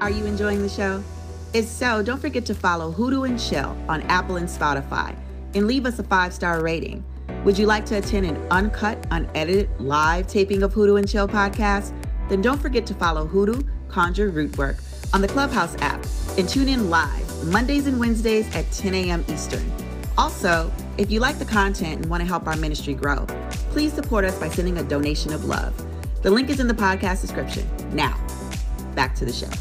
Are you enjoying the show? If so, don't forget to follow Hoodoo and Chill on Apple and Spotify and leave us a 5-star rating. Would you like to attend an uncut, unedited live taping of Hoodoo and Chill podcast? Then don't forget to follow Hoodoo, Conjure, Rootwork on the Clubhouse app and tune in live Mondays and Wednesdays at 10 a.m. Eastern. Also, if you like the content and want to help our ministry grow, please support us by sending a donation of love. The link is in the podcast description. Now, back to the show.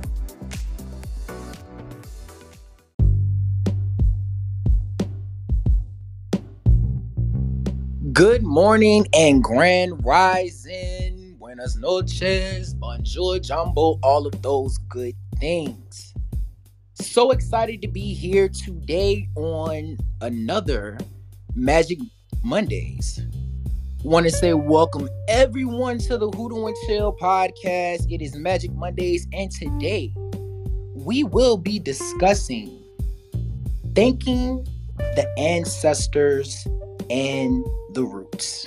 Good morning and grand rising. Buenas noches, bonjour, jumbo, all of those good things. So excited to be here today on another Magic Mondays. Want to say welcome everyone to the Hoodoo and Chill podcast. It is Magic Mondays, and today we will be discussing thanking the ancestors and the roots.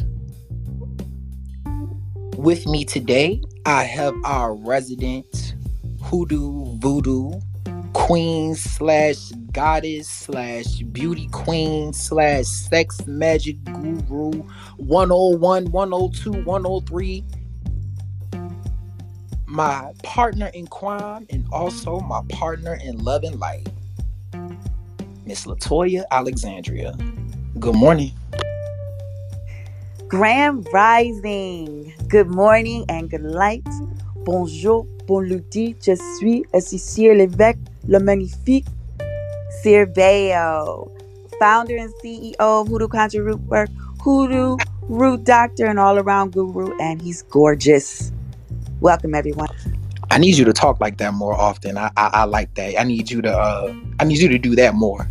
With me today, I have our resident hoodoo voodoo queen / goddess / beauty queen / sex magic guru 101, 102, 103. My partner in crime and also my partner in love and light, Miss Latoya Alexandria. Good morning. Grand rising. Good morning and good light. Bonjour, bon lundi. Je suis Cécile Lévesque, le magnifique Sirveo, founder and CEO of Hoodoo Conjure Rootwork, Hoodoo Root Doctor, and all-around guru, and he's gorgeous. Welcome, everyone. I need you to talk like that more often. I like that. I need you to do that more.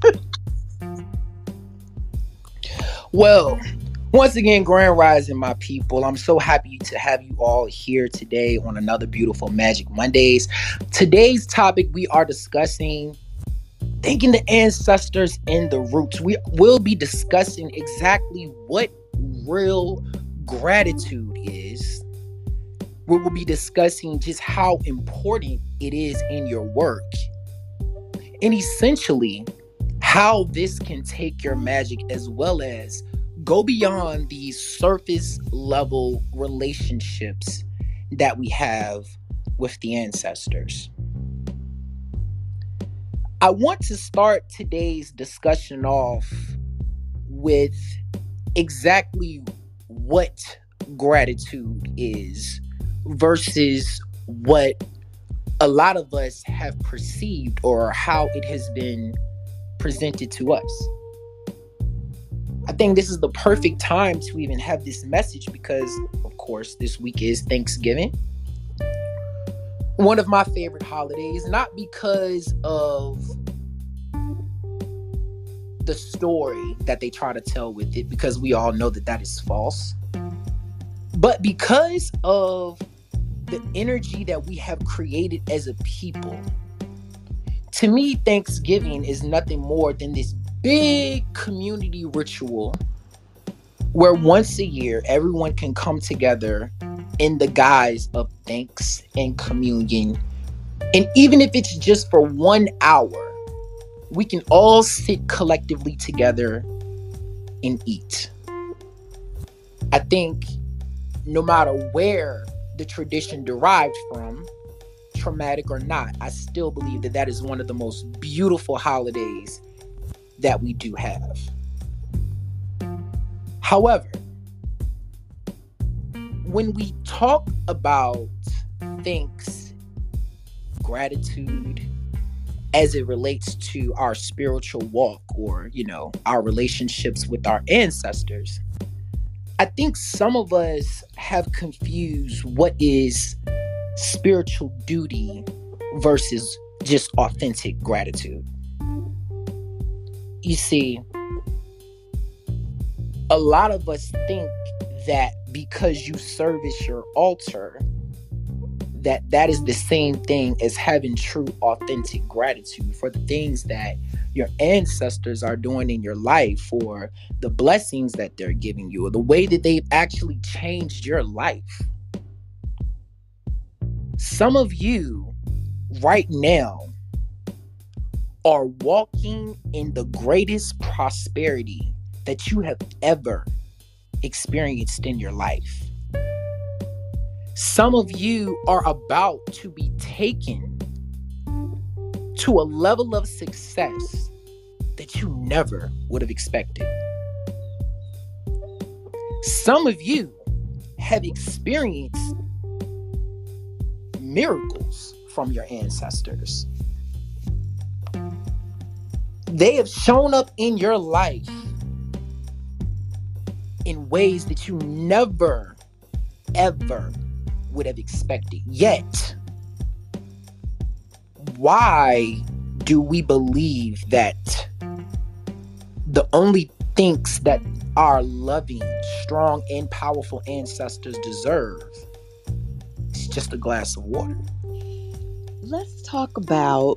Well, once again, grand rising, my people. I'm so happy to have you all here today on another beautiful Magic Mondays. Today's topic, we are discussing thanking the ancestors and the roots. We will be discussing exactly what real gratitude is. We will be discussing just how important it is in your work, and essentially how this can take your magic as well as go beyond these surface level relationships that we have with the ancestors. I want to start today's discussion off with exactly what gratitude is versus what a lot of us have perceived or how it has been presented to us. I think this is the perfect time to even have this message because, of course, this week is Thanksgiving. One of my favorite holidays, not because of the story that they try to tell with it, because we all know that is false, but because of the energy that we have created as a people. To me, Thanksgiving is nothing more than this big community ritual where once a year everyone can come together in the guise of thanks and communion. And even if it's just for 1 hour, we can all sit collectively together and eat. I think no matter where the tradition derived from, traumatic or not, I still believe that is one of the most beautiful holidays that we do have. However, when we talk about thanks, gratitude, as it relates to our spiritual walk or, our relationships with our ancestors, I think some of us have confused what is spiritual duty versus just authentic gratitude. You see, a lot of us think that because you service your altar, that is the same thing as having true, authentic gratitude for the things that your ancestors are doing in your life, or the blessings that they're giving you, or the way that they've actually changed your life. Some of you right now are walking in the greatest prosperity that you have ever experienced in your life. Some of you are about to be taken to a level of success that you never would have expected. Some of you have experienced miracles from your ancestors. They have shown up in your life in ways that you never, ever would have expected. Yet, why do we believe that the only things that our loving, strong, and powerful ancestors deserve is just a glass of water? Let's talk about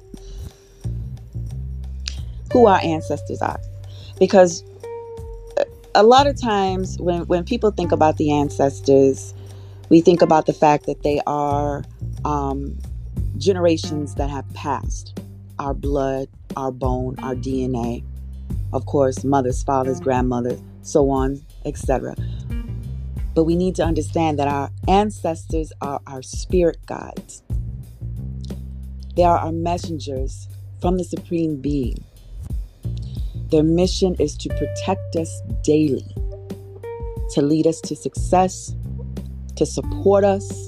who our ancestors are. Because a lot of times when people think about the ancestors, we think about the fact that they are generations that have passed. Our blood, our bone, our DNA. Of course, mothers, fathers, grandmothers, so on, etc. But we need to understand that our ancestors are our spirit guides. They are our messengers from the Supreme Being. Their mission is to protect us daily, to lead us to success, to support us,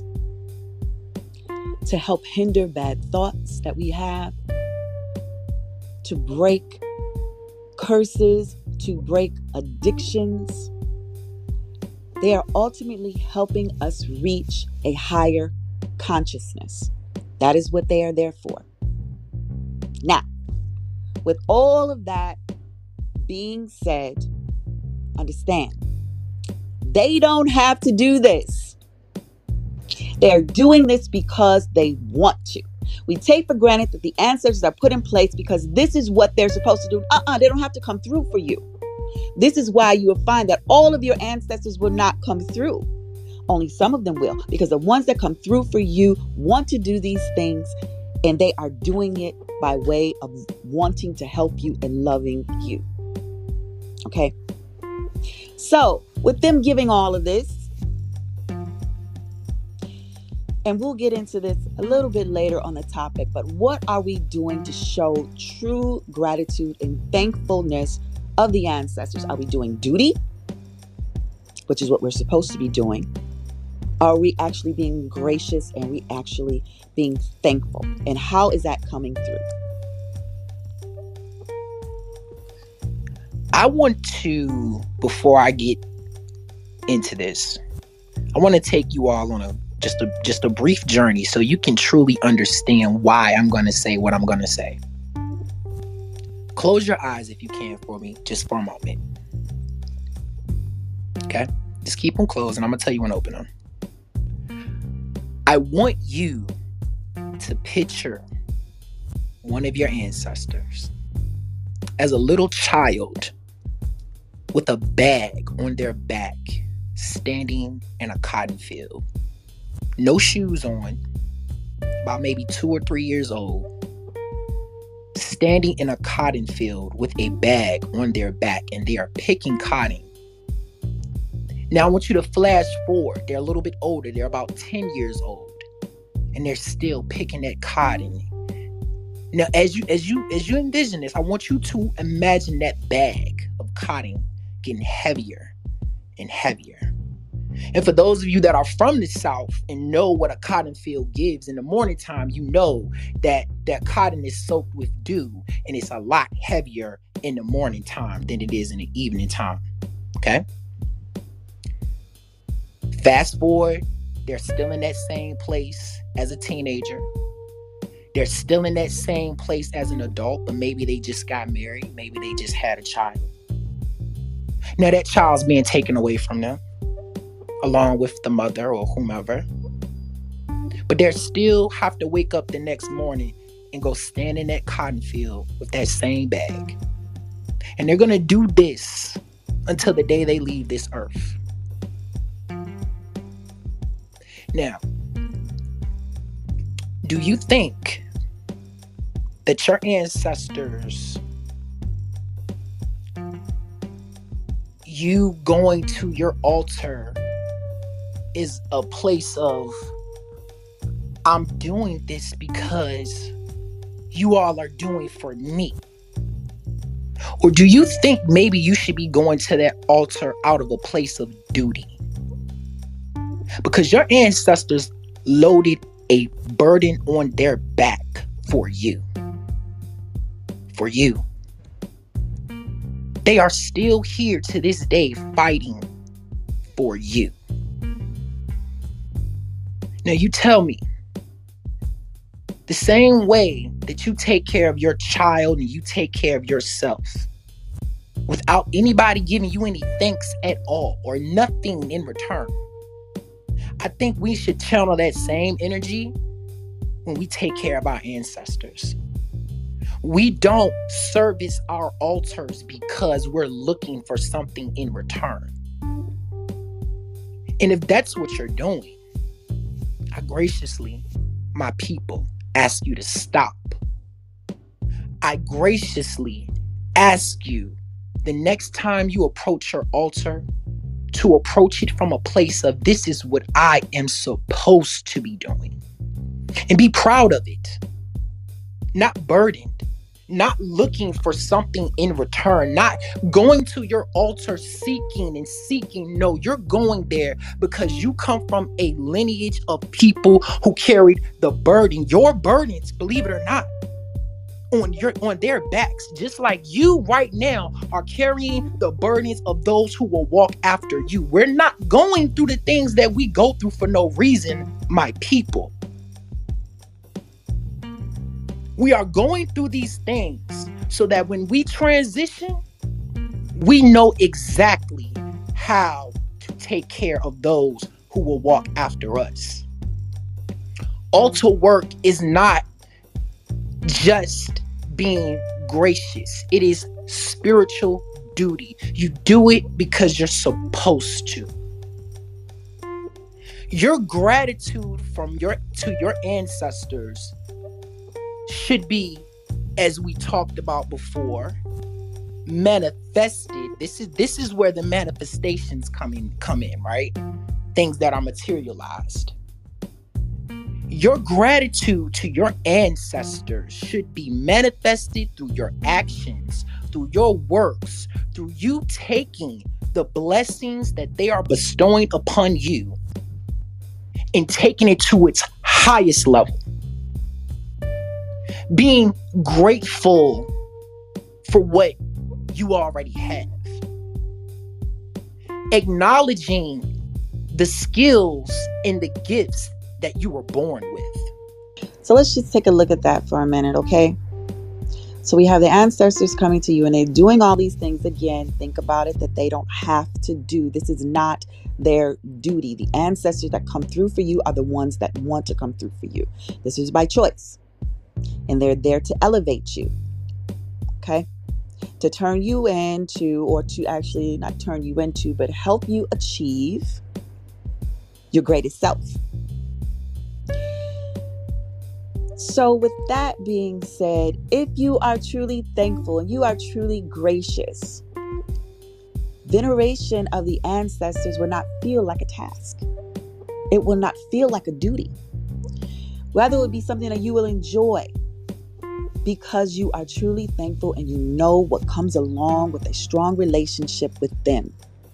to help hinder bad thoughts that we have, to break curses, to break addictions. They are ultimately helping us reach a higher consciousness. That is what they are there for. Now, with all of that being said, understand, they don't have to do this. They're doing this because they want to. We take for granted that the ancestors are put in place because this is what they're supposed to do. They don't have to come through for you. This is why you will find that all of your ancestors will not come through. Only some of them will, because the ones that come through for you want to do these things, and they are doing it by way of wanting to help you and loving you. Okay? So, with them giving all of this, and we'll get into this a little bit later on the topic, but what are we doing to show true gratitude and thankfulness of the ancestors? Are we doing duty, which is what we're supposed to be doing? Are we actually being gracious, and we actually being thankful? And how is that coming through? I want to, before I get into this, I want to take you all on just a brief journey so you can truly understand why I'm going to say what I'm going to say. Close your eyes if you can for me, just for a moment. Okay? Just keep them closed, and I'm going to tell you when to open them. I want you to picture one of your ancestors as a little child with a bag on their back, standing in a cotton field. No shoes on, about maybe 2 or 3 years old, standing in a cotton field with a bag on their back, and they are picking cotton. Now I want you to flash forward. They're a little bit older. They're about 10 years old, and they're still picking that cotton. Now, as you envision this, I want you to imagine that bag of cotton getting heavier and heavier. And for those of you that are from the South and know what a cotton field gives, in the morning time, you know that cotton is soaked with dew, and it's a lot heavier in the morning time than it is in the evening time. Okay? Fast forward, they're still in that same place as a teenager. They're still in that same place as an adult, but maybe they just got married. Maybe they just had a child. Now that child's being taken away from them, along with the mother or whomever. But they still have to wake up the next morning and go stand in that cotton field with that same bag. And they're going to do this until the day they leave this earth. Now, do you think that your ancestors, you going to your altar is a place of, I'm doing this because you all are doing for me? Or do you think maybe you should be going to that altar out of a place of duty? Because your ancestors loaded a burden on their back for you. For you. They are still here to this day fighting for you. Now you tell me, the same way that you take care of your child and you take care of yourself without anybody giving you any thanks at all or nothing in return, I think we should channel that same energy when we take care of our ancestors. We don't service our altars because we're looking for something in return. And if that's what you're doing, I graciously, my people, ask you to stop. I graciously ask you, the next time you approach your altar, to approach it from a place of, this is what I am supposed to be doing. And be proud of it. Not burdened. Not looking for something in return. Not going to your altar seeking and seeking. No, you're going there because you come from a lineage of people who carried the burden. Your burdens, believe it or not, on their backs, just like you right now are carrying the burdens of those who will walk after you. We're not going through the things that we go through for no reason, my people. We are going through these things so that when we transition, we know exactly how to take care of those who will walk after us. Altar work is not just being gracious. It is spiritual duty. You do it because you're supposed to. Your gratitude to your ancestors should be, as we talked about before, manifested. This is where the manifestations come in, right? Things that are materialized. Your gratitude to your ancestors should be manifested through your actions, through your works, through you taking the blessings that they are bestowing upon you and taking it to its highest level. Being grateful for what you already have. Acknowledging the skills and the gifts that you were born with. So let's just take a look at that for a minute, okay? So we have the ancestors coming to you and they're doing all these things again. Think about it, that they don't have to do. This is not their duty. The ancestors that come through for you are the ones that want to come through for you. This is by choice. And they're there to elevate you. Okay? To turn you into, or to actually not turn you into, but help you achieve your greatest self. So with that being said, if you are truly thankful and you are truly gracious, veneration of the ancestors will not feel like a task. It will not feel like a duty. Rather, it would be something that you will enjoy because you are truly thankful and you know what comes along with a strong relationship with them.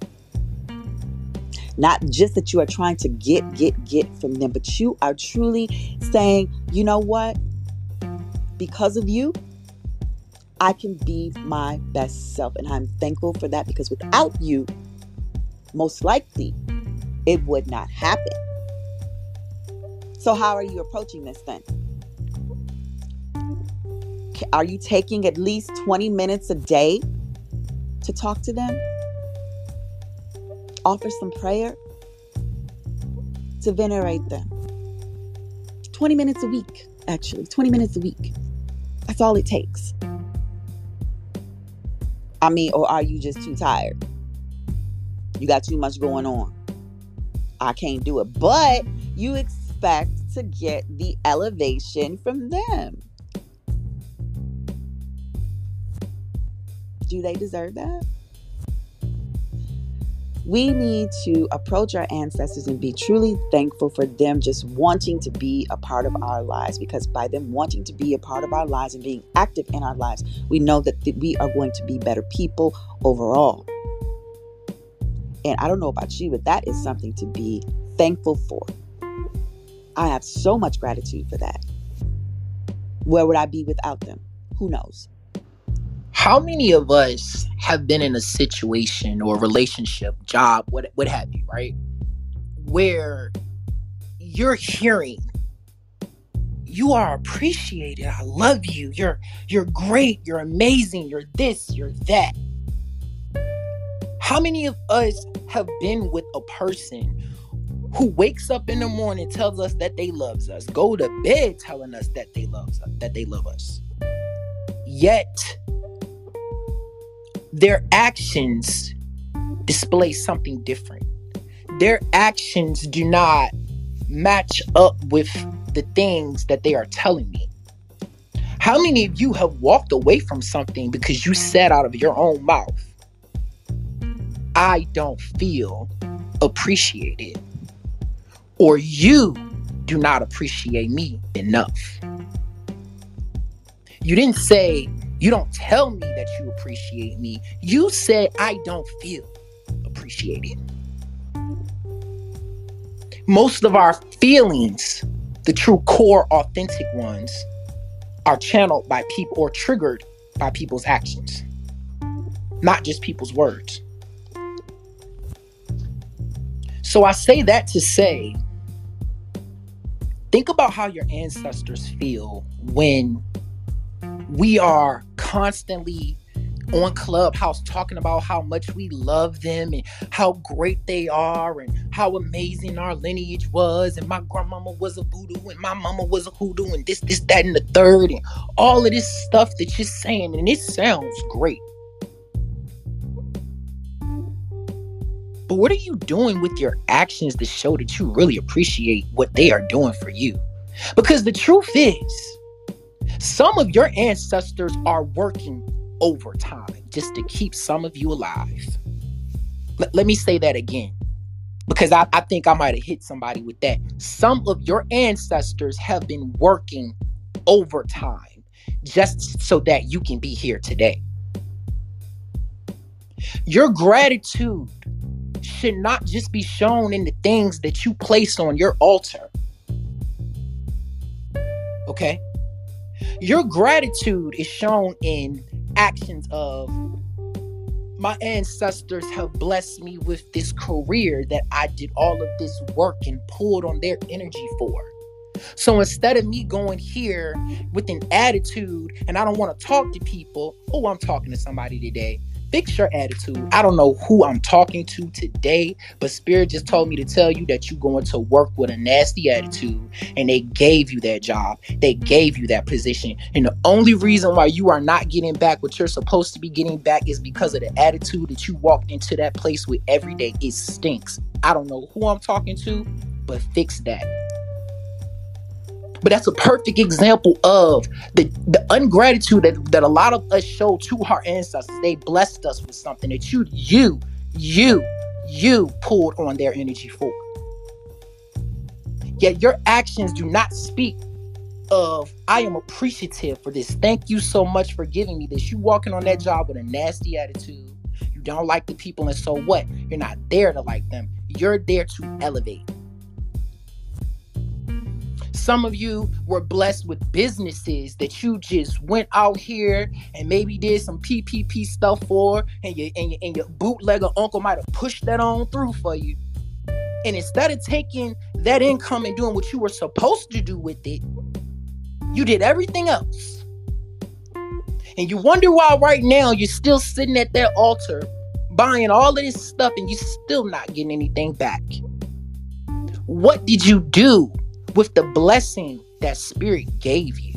Not just that you are trying to get from them, but you are truly saying, you know what? Because of you, I can be my best self. And I'm thankful for that because without you, most likely, it would not happen. So how are you approaching this then? Are you taking at least 20 minutes a day to talk to them? Offer some prayer to venerate them. 20 minutes a week, actually. 20 minutes a week. That's all it takes. I mean, or are you just too tired? You got too much going on. I can't do it. But you expect to get the elevation from them. Do they deserve that? We need to approach our ancestors and be truly thankful for them just wanting to be a part of our lives, because by them wanting to be a part of our lives and being active in our lives, we know that we are going to be better people overall. And I don't know about you, but that is something to be thankful for. I have so much gratitude for that. Where would I be without them? Who knows? How many of us have been in a situation or a relationship, job, what have you, right? Where you're hearing, you are appreciated. I love you. You're great. You're amazing. You're this, you're that. How many of us have been with a person who wakes up in the morning, tells us that they loves us, go to bed telling us that they love us, yet their actions display something different. Their actions do not match up with the things that they are telling me. How many of you have walked away from something because you said out of your own mouth, I don't feel appreciated, or you do not appreciate me enough? You didn't say, you don't tell me that you appreciate me. You said, I don't feel appreciated. Most of our feelings, the true core, authentic ones, are channeled by people or triggered by people's actions, not just people's words. So I say that to say, think about how your ancestors feel when we are constantly on Clubhouse talking about how much we love them and how great they are and how amazing our lineage was, and my grandmama was a voodoo and my mama was a hoodoo and this, that, and the third, and all of this stuff that you're saying, and it sounds great. But what are you doing with your actions to show that you really appreciate what they are doing for you? Because the truth is, some of your ancestors are working overtime just to keep some of you alive. Let me say that again, because I think I might have hit somebody with that. Some of your ancestors have been working overtime just so that you can be here today. Your gratitude should not just be shown in the things that you place on your altar. Okay? Your gratitude is shown in actions of, my ancestors have blessed me with this career that I did all of this work and pulled on their energy for. So instead of me going here with an attitude and I don't want to talk to people, oh, I'm talking to somebody today. Fix your attitude. I don't know who I'm talking to today, but Spirit just told me to tell you that you're going to work with a nasty attitude, and they gave you that job. They gave you that position. And the only reason why you are not getting back what you're supposed to be getting back is because of the attitude that you walked into that place with every day. It stinks. I don't know who I'm talking to, but fix that. But that's a perfect example of the ungratitude that a lot of us show to our ancestors. They blessed us with something that you pulled on their energy for. Yet your actions do not speak of, I am appreciative for this. Thank you so much for giving me this. You walking on that job with a nasty attitude. You don't like the people, and so what? You're not there to like them. You're there to elevate. Some of you were blessed with businesses that you just went out here and maybe did some PPP stuff for, and your bootlegger uncle might have pushed that on through for you. And instead of taking that income and doing what you were supposed to do with it, you did everything else. And you wonder why right now you're still sitting at that altar buying all of this stuff and you're still not getting anything back. What did you do with the blessing that Spirit gave you?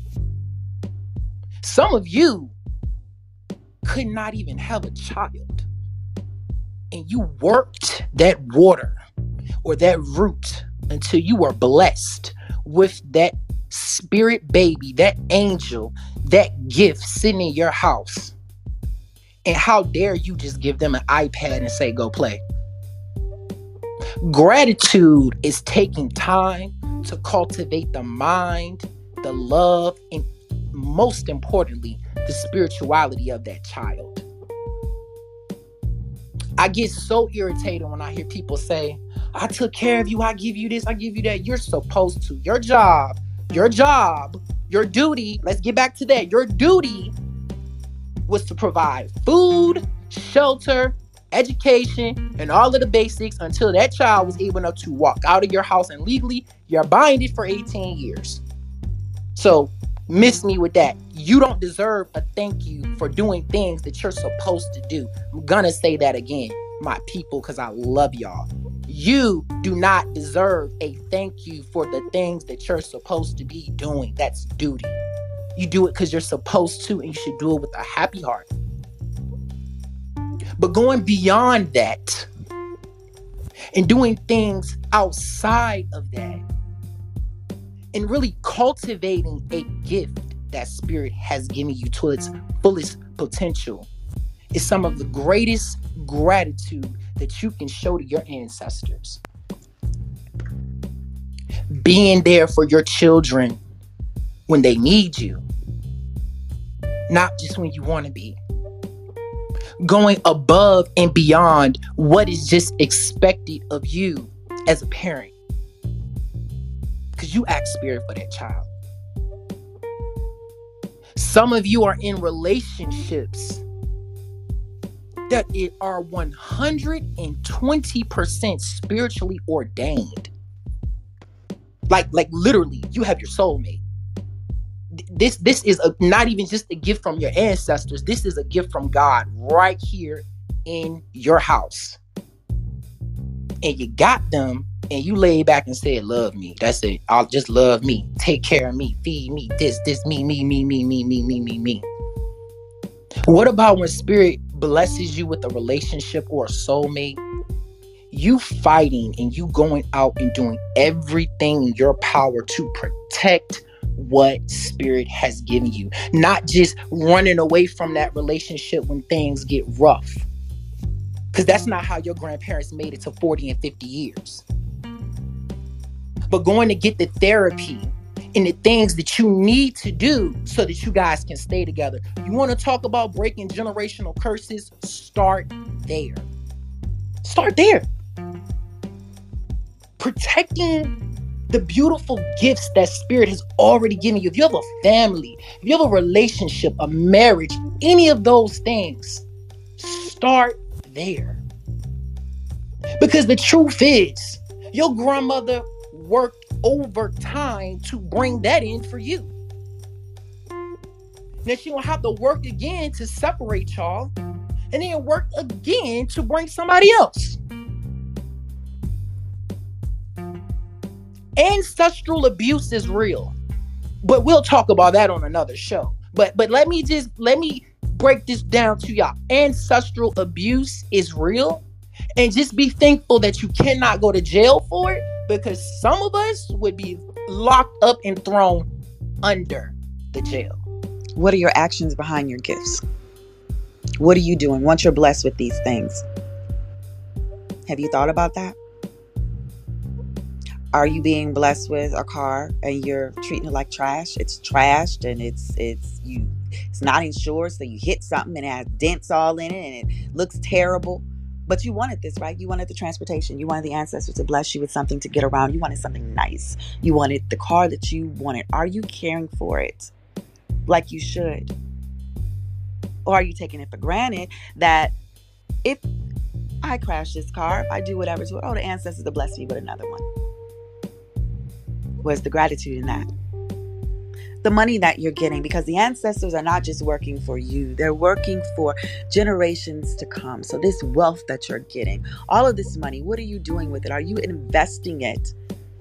Some of you could not even have a child, and you worked that water or that root until you were blessed with that spirit baby, that angel, that gift sitting in your house. And how dare you just give them an iPad and say, go play? Gratitude is taking time to cultivate the mind, the love, and most importantly, the spirituality of that child. I get so irritated when I hear people say, I took care of you, I give you this, I give you that. You're supposed to. Your job, your duty, let's get back to that. Your duty was to provide food, shelter, education, and all of the basics until that child was able enough to walk out of your house, and legally, you're binded for 18 years. So, miss me with that. You don't deserve a thank you for doing things that you're supposed to do. I'm gonna say that again, my people, because I love y'all. You do not deserve a thank you for the things that you're supposed to be doing. That's duty. You do it because you're supposed to, and you should do it with a happy heart. But going beyond that and doing things outside of that and really cultivating a gift that Spirit has given you to its fullest potential is some of the greatest gratitude that you can show to your ancestors. Being there for your children when they need you, not just when you want to be. Going above and beyond what is just expected of you as a parent. Because you ask Spirit for that child. Some of you are in relationships that are 120% spiritually ordained. Like literally, you have your soulmate. This is not even just a gift from your ancestors. This is a gift from God right here in your house. And you got them, and you lay back and said, love me. That's it. I'll just love me. Take care of me. Feed me. This, me. What about when Spirit blesses you with a relationship or a soulmate? You fighting and you going out and doing everything in your power to protect what Spirit has given you. Not just running away from that relationship when things get rough. Because that's not how your grandparents made it to 40 and 50 years. But going to get the therapy and the things that you need to do so that you guys can stay together. You want to talk about breaking generational curses? Start there. Start there. Protecting the beautiful gifts that Spirit has already given you. If you have a family, if you have a relationship, a marriage, any of those things, start there. Because the truth is, your grandmother worked overtime to bring that in for you. Now she will have to work again to separate y'all, and then work again to bring somebody else. Ancestral abuse is real, but we'll talk about that on another show. But let me break this down to y'all. Ancestral abuse is real, and just be thankful that you cannot go to jail for it, because some of us would be locked up and thrown under the jail. What are your actions behind your gifts? What are you doing once you're blessed with these things? Have you thought about that? Are you being blessed with a car and you're treating it like trash? It's trashed and it's not insured, so you hit something and it has dents all in it and it looks terrible. But you wanted this, right? You wanted the transportation. You wanted the ancestors to bless you with something to get around. You wanted something nice. You wanted the car that you wanted. Are you caring for it like you should? Or are you taking it for granted that if I crash this car, if I do whatever to it, the ancestors will bless me with another one? Where's the gratitude in that? The money that you're getting, because the ancestors are not just working for you, they're working for generations to come. So this wealth that you're getting, all of this money, what are you doing with it? Are you investing it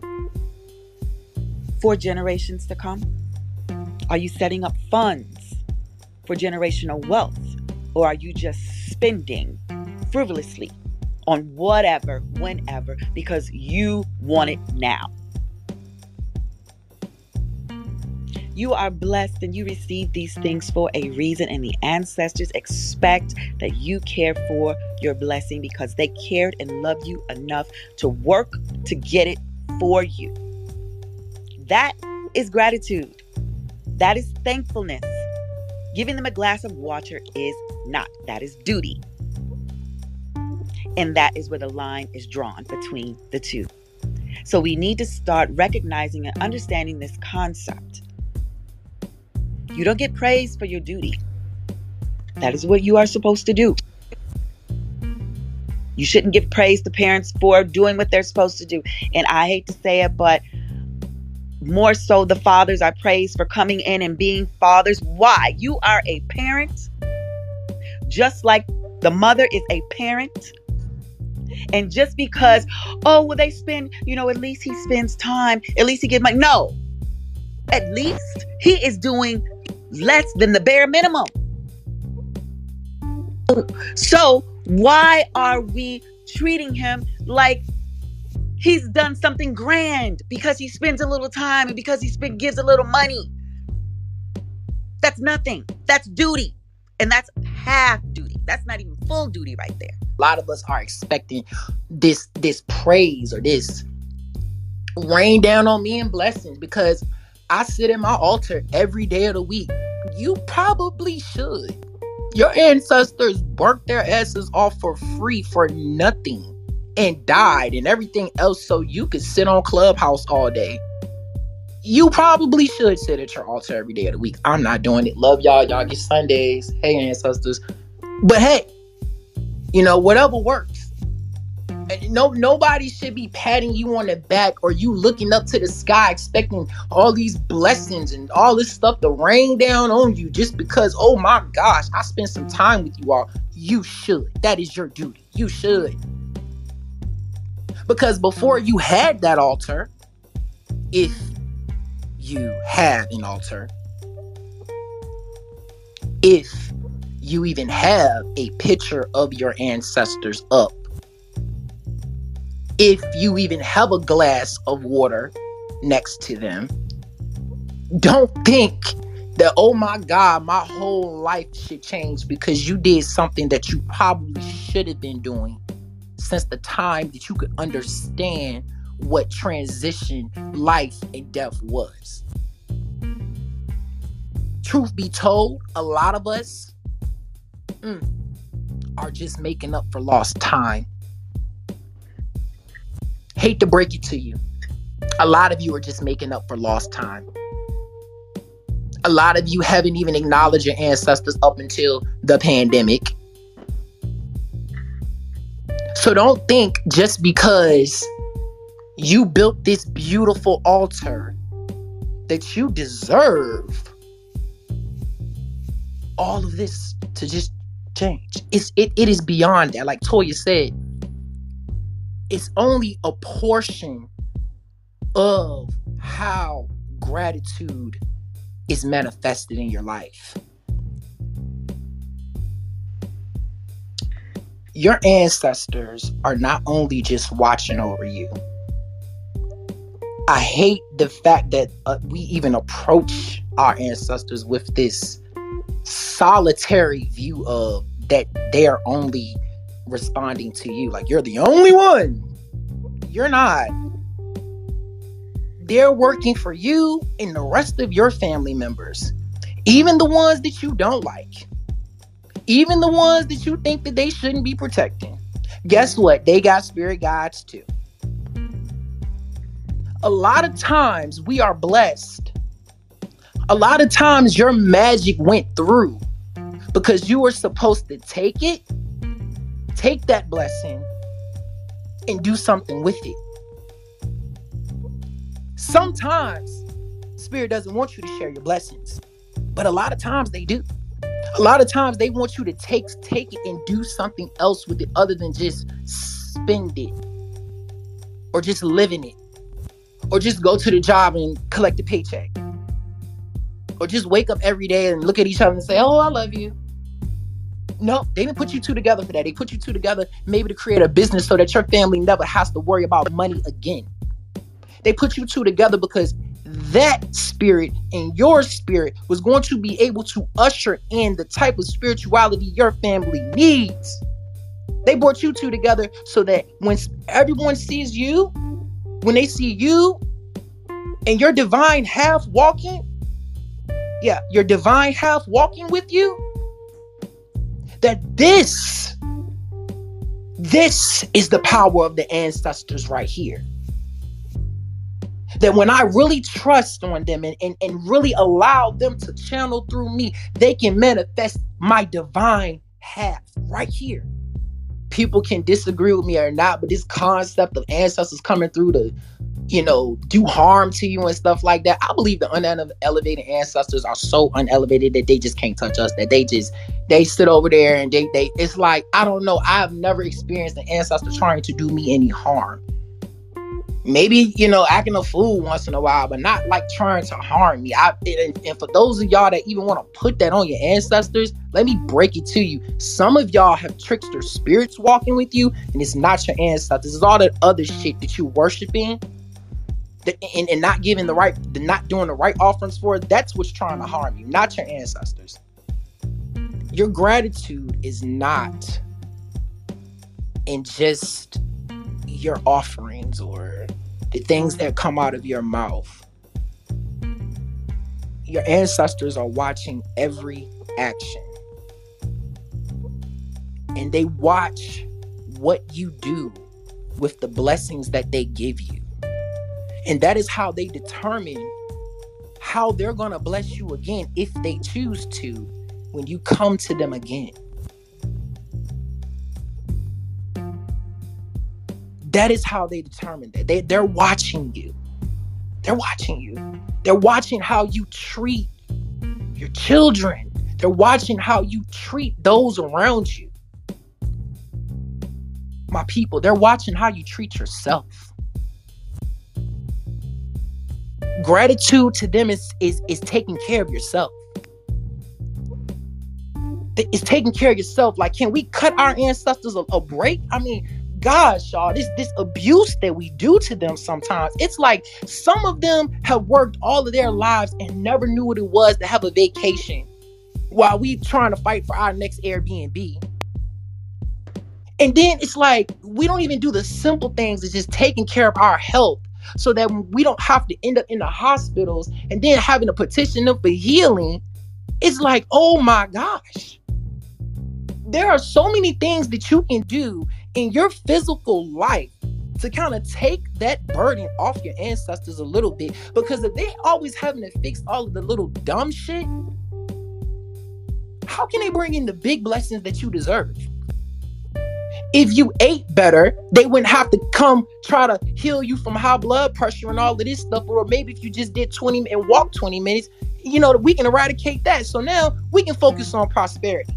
for generations to come? Are you setting up funds for generational wealth? Or are you just spending frivolously on whatever, whenever, because you want it now? You are blessed and you receive these things for a reason, and the ancestors expect that you care for your blessing because they cared and loved you enough to work to get it for you. That is gratitude. That is thankfulness. Giving them a glass of water is not. That is duty. And that is where the line is drawn between the two. So we need to start recognizing and understanding this concept. You don't get praised for your duty. That is what you are supposed to do. You shouldn't give praise to parents for doing what they're supposed to do. And I hate to say it, but more so the fathers are praised for coming in and being fathers. Why? You are a parent, just like the mother is a parent. And just because, oh, well, they spend, at least he spends time, at least he gives money. No, at least he is doing less than the bare minimum. So why are we treating him like he's done something grand because he spends a little time and because he gives a little money? That's nothing. That's duty. And that's half duty. That's not even full duty right there. A lot of us are expecting this praise or this rain down on me in blessings because I sit at my altar every day of the week. You probably should. Your ancestors worked their asses off for free for nothing and died and everything else so you could sit on Clubhouse all day. You probably should sit at your altar every day of the week. I'm not doing it. Love y'all. Y'all get Sundays. Hey, ancestors. But hey, whatever works. And nobody should be patting you on the back or you looking up to the sky expecting all these blessings and all this stuff to rain down on you just because, oh my gosh, I spent some time with you all. You should. That is your duty. You should. Because before you had that altar, if you had an altar, if you even have a picture of your ancestors up, if you even have a glass of water next to them, don't think that, oh my God, my whole life should change because you did something that you probably should have been doing since the time that you could understand what transition, life, and death was. Truth be told, a lot of us are just making up for lost time. Hate to break it to you. A lot of you are just making up for lost time. A lot of you haven't even acknowledged your ancestors up until the pandemic. So don't think just because you built this beautiful altar that you deserve all of this to just change. It is beyond that. Like Toya said, it's only a portion of how gratitude is manifested in your life. Your ancestors are not only just watching over you. I hate the fact that we even approach our ancestors with this solitary view of that they are only responding to you. Like you're the only one. You're not. They're working for you and the rest of your family members. Even the ones that you don't like. Even the ones that you think that they shouldn't be protecting. Guess what? They got spirit guides too. A lot of times we are blessed. A lot of times your magic went through because you were supposed to take that blessing and do something with it. Sometimes spirit doesn't want you to share your blessings, but a lot of times they do. A lot of times they want you to take it and do something else with it other than just spend it or just live in it or just go to the job and collect a paycheck or just wake up every day and look at each other and say, oh, I love you. No, they didn't put you two together for that. They put you two together maybe to create a business so that your family never has to worry about money again. They put you two together because that spirit and your spirit was going to be able to usher in the type of spirituality your family needs. They brought you two together so that when everyone sees you, when they see you and your divine half walking, your divine half walking with you, that this is the power of the ancestors right here. That when I really trust on them and really allow them to channel through me, they can manifest my divine half right here. People can disagree with me or not, but this concept of ancestors coming through to, do harm to you and stuff like that, I believe the unelevated ancestors are so unelevated that they just can't touch us, that they sit over there and they it's like, I don't know, I've never experienced an ancestor trying to do me any harm. Maybe, acting a fool once in a while, but not like trying to harm me. And for those of y'all that even want to put that on your ancestors, let me break it to you. Some of y'all have trickster spirits walking with you, and it's not your ancestors. It's all that other shit that you worshiping and not giving not doing the right offerings for. That's what's trying to harm you, not your ancestors. Your gratitude is not in just your offerings or the things that come out of your mouth. Your ancestors are watching every action, and they watch what you do with the blessings that they give you, and that is how they determine how they're going to bless you again, if they choose to, when you come to them again. That is how they determine that. They're watching you. They're watching you. They're watching how you treat your children. They're watching how you treat those around you. My people, they're watching how you treat yourself. Gratitude to them is taking care of yourself. It's taking care of yourself. Like, can we cut our ancestors a break? I mean, gosh, y'all, this abuse that we do to them sometimes, it's like some of them have worked all of their lives and never knew what it was to have a vacation while we trying to fight for our next Airbnb. And then it's like we don't even do the simple things of just taking care of our health so that we don't have to end up in the hospitals and then having to petition them for healing. It's like, oh my gosh. There are so many things that you can do in your physical life to kind of take that burden off your ancestors a little bit, because if they always having to fix all of the little dumb shit, how can they bring in the big blessings that you deserve? If you ate better, they wouldn't have to come try to heal you from high blood pressure and all of this stuff. Or maybe if you just did 20 and walked 20 minutes, we can eradicate that. So now we can focus on prosperity.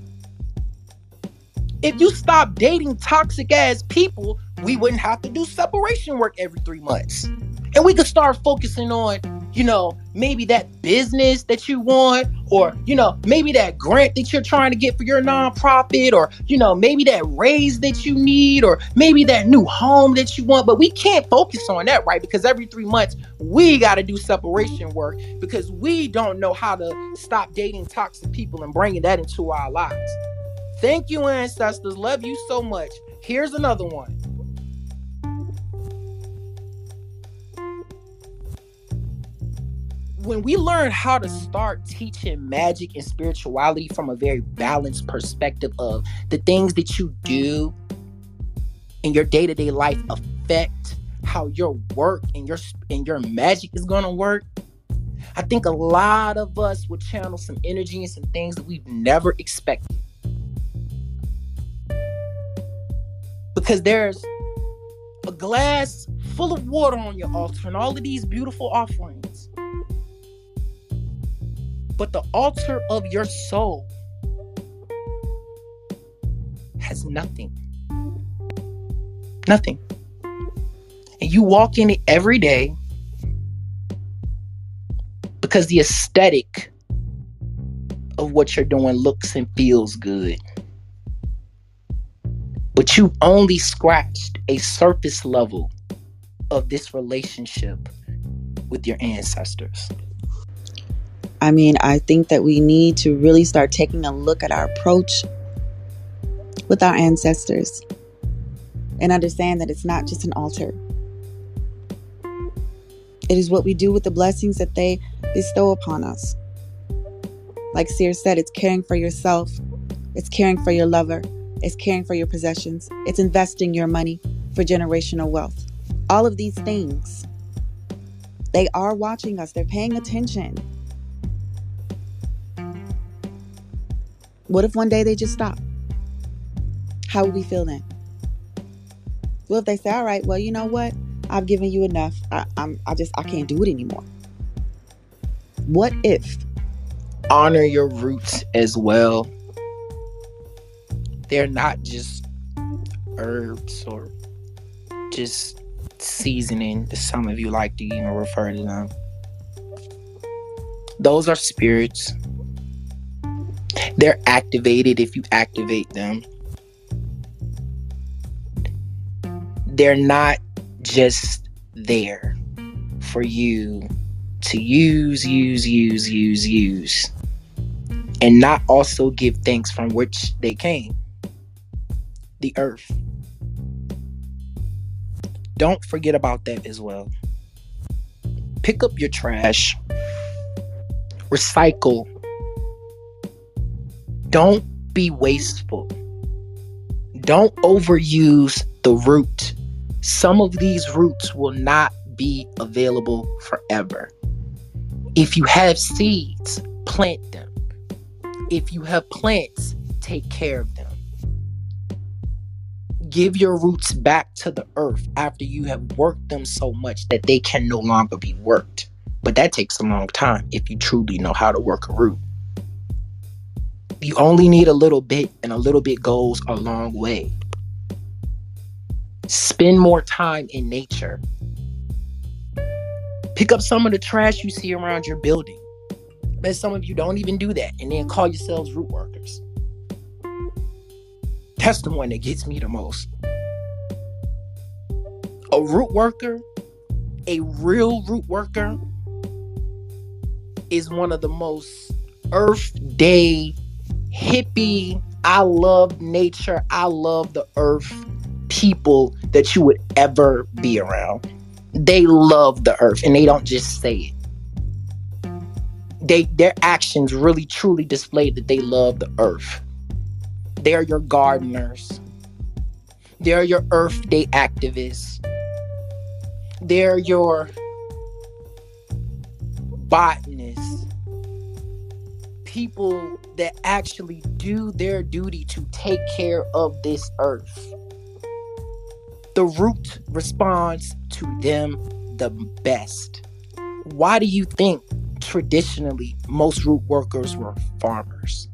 If you stop dating toxic ass people, we wouldn't have to do separation work every 3 months. And we could start focusing on, maybe that business that you want, or, maybe that grant that you're trying to get for your nonprofit, or, maybe that raise that you need, or maybe that new home that you want. But we can't focus on that, right? Because every 3 months, we got to do separation work because we don't know how to stop dating toxic people and bringing that into our lives. Thank you, ancestors. Love you so much. Here's another one. When we learn how to start teaching magic and spirituality from a very balanced perspective of the things that you do in your day-to-day life affect how your work and your magic is going to work, I think a lot of us will channel some energy and some things that we've never expected. Because there's a glass full of water on your altar and all of these beautiful offerings. But the altar of your soul has nothing. Nothing. And you walk in it every day because the aesthetic of what you're doing looks and feels good. But you've only scratched a surface level of this relationship with your ancestors? I mean, I think that we need to really start taking a look at our approach with our ancestors and understand that it's not just an altar. It is what we do with the blessings that they bestow upon us. Like Seer said, it's caring for yourself. It's caring for your lover. It's caring for your possessions. It's investing your money for generational wealth. All of these things, they are watching us. They're paying attention. What if one day they just stop? How would we feel then? Well, if they say, all right, well, you know what? I've given you enough. I can't do it anymore. What if? Honor your roots as well. They're not just herbs or just seasoning, as some of you like to even refer to them. Those are spirits. They're activated if you activate them. They're not just there for you to use, and not also give thanks from which they came. The earth. Don't forget about that as well. Pick up your trash. Recycle. Don't be wasteful. Don't overuse the root. Some of these roots will not be available forever. If you have seeds, plant them. If you have plants, take care of them. Give your roots back to the earth after you have worked them so much that they can no longer be worked. But that takes a long time if you truly know how to work a root. You only need a little bit, and a little bit goes a long way. Spend more time in nature. Pick up some of the trash you see around your building. But some of you don't even do that, and then call yourselves root workers. That's the one that gets me the most. A root worker, a real root worker, is one of the most Earth Day, hippie, I love nature, I love the earth people that you would ever be around. They love the earth, and they don't just say it. Their actions really truly display that they love the earth. They're your gardeners. They're your Earth Day activists. They're your botanists. People that actually do their duty to take care of this earth. The root responds to them the best. Why do you think traditionally most root workers were farmers?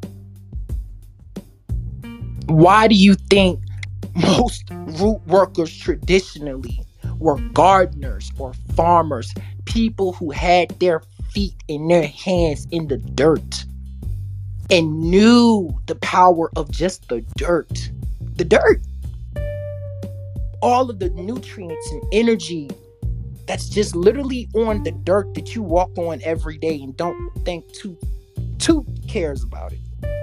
Why do you think most root workers traditionally were gardeners or farmers? People who had their feet and their hands in the dirt and knew the power of just the dirt. The dirt. All of the nutrients and energy that's just literally on the dirt that you walk on every day and don't think too cares about it.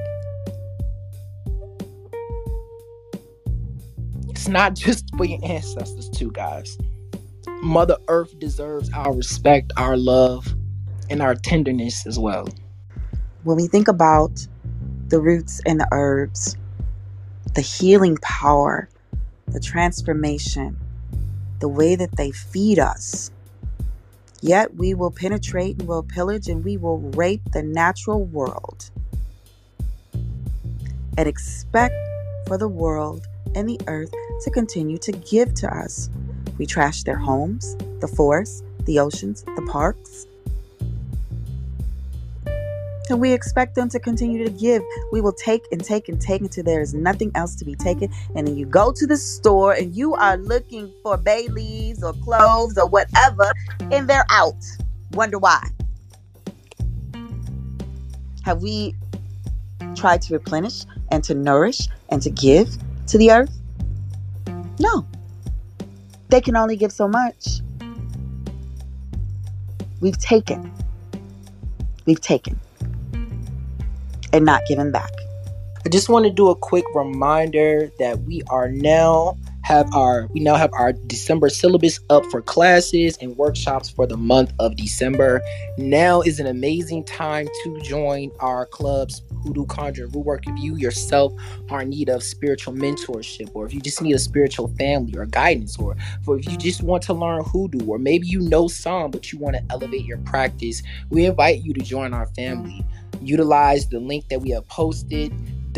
It's not just for your ancestors too, guys. Mother Earth deserves our respect, our love, and our tenderness as well. When we think about the roots and the herbs, the healing power, the transformation, the way that they feed us, yet we will penetrate and will pillage and we will rape the natural world and expect for the world and the earth to continue to give to us. We trash their homes, the forests, the oceans, the parks. And we expect them to continue to give. We will take and take and take until there is nothing else to be taken. And then you go to the store and you are looking for bay leaves or cloves or whatever, and they're out. Wonder why. Have we tried to replenish and to nourish and to give to the earth? No. They can only give so much. We've taken and not given back. I just want to do a quick reminder that we now have our December syllabus up for classes and workshops for the month of December. Now is an amazing time to join our clubs, Hoodoo, Conjure, Root Work. If you yourself are in need of spiritual mentorship, or if you just need a spiritual family or guidance, or if you just want to learn Hoodoo, or maybe you know some but you want to elevate your practice, we invite you to join our family. Utilize the link that we have posted,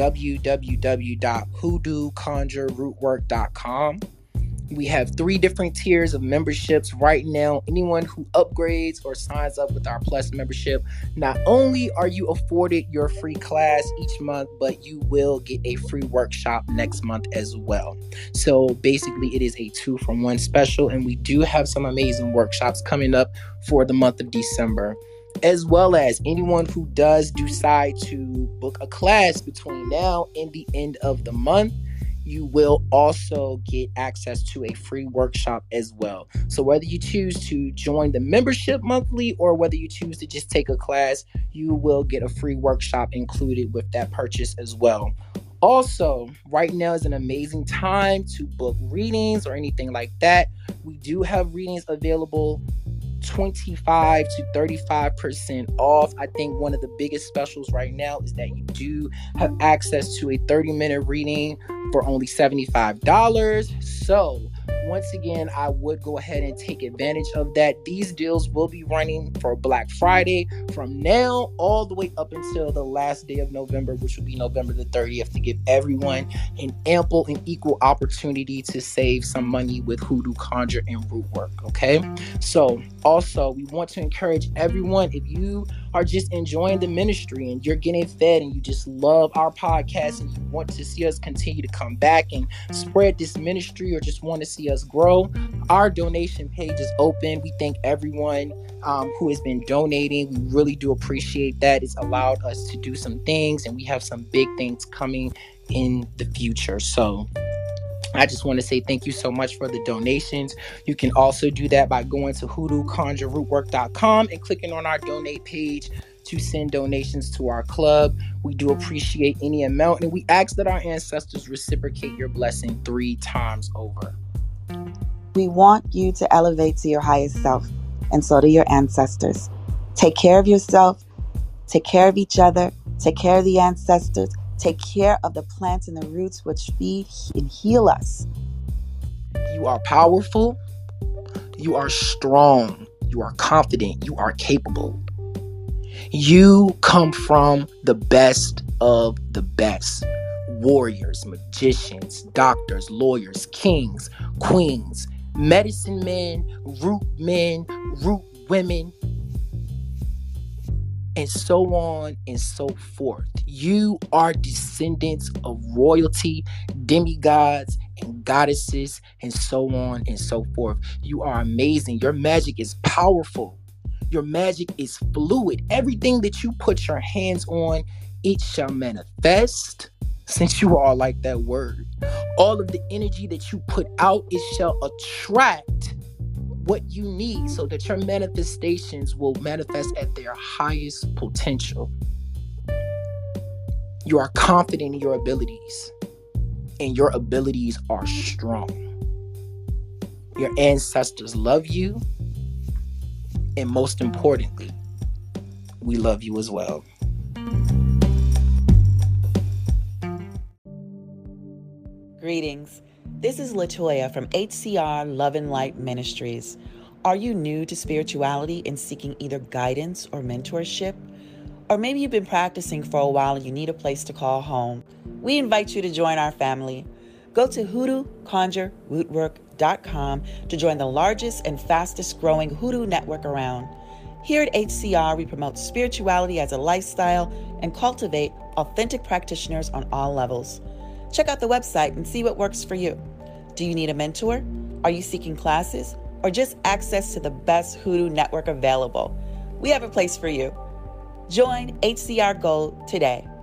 www.hoodooconjurerootwork.com. We have 3 different tiers of memberships right now. Anyone who upgrades or signs up with our Plus membership, not only are you afforded your free class each month, but you will get a free workshop next month as well. So basically, it is a 2-for-1 special, and we do have some amazing workshops coming up for the month of December. As well as anyone who does decide to book a class between now and the end of the month, you will also get access to a free workshop as well. So whether you choose to join the membership monthly or whether you choose to just take a class, you will get a free workshop included with that purchase as well. Also, right now is an amazing time to book readings or anything like that. We do have readings available 25 to 35% off. I think one of the biggest specials right now is that you do have access to a 30-minute reading for only $75. So once again, I would go ahead and take advantage of that. These deals will be running for Black Friday from now all the way up until the last day of November, which will be November the 30th, to give everyone an ample and equal opportunity to save some money with Hoodoo, Conjure, and Root Work. Okay. So also, we want to encourage everyone, if you are just enjoying the ministry and you're getting fed and you just love our podcast and you want to see us continue to come back and spread this ministry, or just want to see us grow, our donation page is open. We thank everyone who has been donating. We really do appreciate that. It's allowed us to do some things, and we have some big things coming in the future. So I just want to say thank you so much for the donations. You can also do that by going to hoodooconjurerootwork.com and clicking on our donate page to send donations to our club. We do appreciate any amount, and we ask that our ancestors reciprocate your blessing 3 times over. We want you to elevate to your highest self, and so do your ancestors. Take care of yourself, take care of each other, take care of the ancestors, take care of the plants and the roots which feed and heal us. You are powerful, you are strong, you are confident, you are capable. You come from the best of the best. Warriors, magicians, doctors, lawyers, kings, queens, medicine men, root women, and so on and so forth. You are descendants of royalty, demigods, and goddesses, and so on and so forth. You are amazing. Your magic is powerful. Your magic is fluid. Everything that you put your hands on, it shall manifest. Since you all like that word, all of the energy that you put out, it shall attract what you need, so that your manifestations will manifest at their highest potential. You are confident in your abilities, and your abilities are strong. Your ancestors love you, and most importantly, we love you as well. Greetings. This is Latoya from HCR Love and Light Ministries. Are you new to spirituality and seeking either guidance or mentorship? Or maybe you've been practicing for a while and you need a place to call home. We invite you to join our family. Go to hoodooconjurerootwork.com to join the largest and fastest growing Hoodoo network around. Here at HCR, we promote spirituality as a lifestyle and cultivate authentic practitioners on all levels. Check out the website and see what works for you. Do you need a mentor? Are you seeking classes? Or just access to the best Hoodoo network available? We have a place for you. Join HCR Gold today.